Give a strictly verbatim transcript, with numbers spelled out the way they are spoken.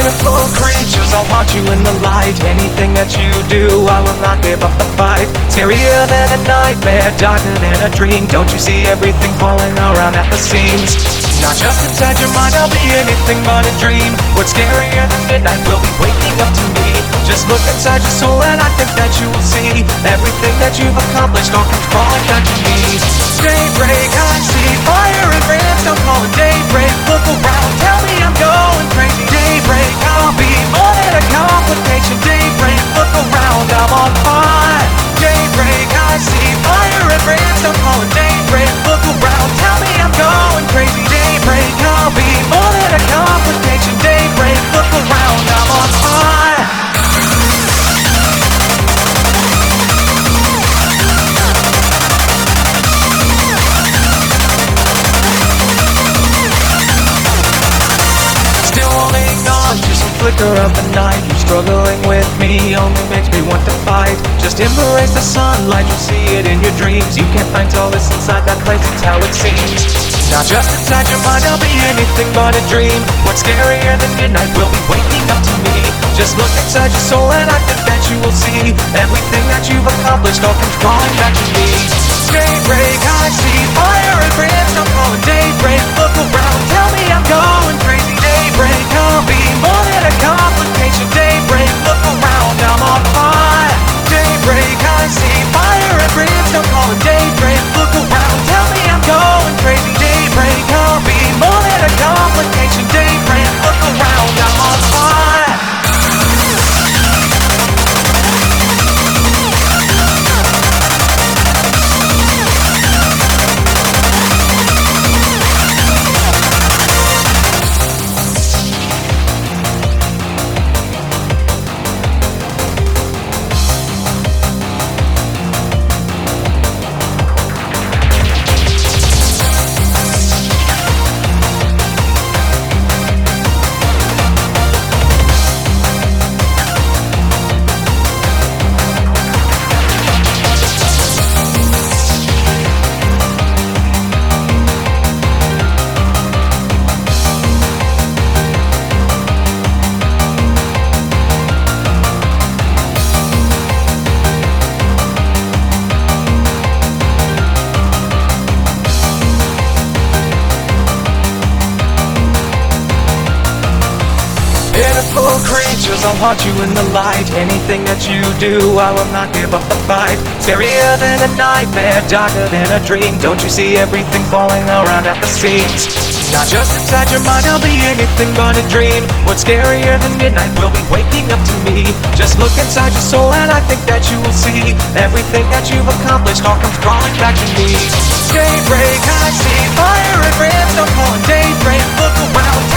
Pitiful creatures, I'll haunt you in the light. Anything that you do, I will not give up the fight. Scarier than a nightmare, darker than a dream. Don't you see everything falling around at the seams? Not just inside your mind, I'll be anything but a dream. What's scarier than midnight will be waking up to me. Just look inside your soul and I think that you will see everything that you've accomplished all comes crawling back to me. Daybreak, I see fire and brimstone calling. Daybreak, look around, tell me I'm going crazy. Daybreak, I'll be more than a complication. Daybreak, look around, I'm on fire. Daybreak, I see fire and brimstone calling. Daybreak, look around, tell me I'm going crazy. Daybreak, I'll be more than a complication. Daybreak, look around, I'm on fire. Flicker of the night, you struggling with me only makes me want to fight. Just embrace the sunlight, you'll see it in your dreams. You can't find solace inside that place, it's how it seems. Not just inside your mind, I'll be anything but a dream. What's scarier than midnight will be waking up to me. Just look inside your soul and I think that you will see everything that you've accomplished all comes crawling back to me. Daybreak, I see fire and brimstone calling. Daybreak, look around, tell me I'm going crazy. Daybreak, I'll be more than a complication. Daybreak, look around, I'm on fire. Daybreak, I see fire and brimstone calling. Daybreak, look around, tell me I'm going crazy. Daybreak, I'll be more than a complication. Daybreak, look around, I'm on fire. Pitiful creatures, I'll haunt you in the light. Anything that you do, I will not give up the fight. Scarier than a nightmare, darker than a dream. Don't you see everything falling around at the seams? Not just inside your mind, I'll be anything but a dream. What's scarier than midnight will be waking up to me. Just look inside your soul and I think that you will see everything that you've accomplished all comes crawling back to me. Daybreak, I see fire and brimstone calling. Daybreak, look around.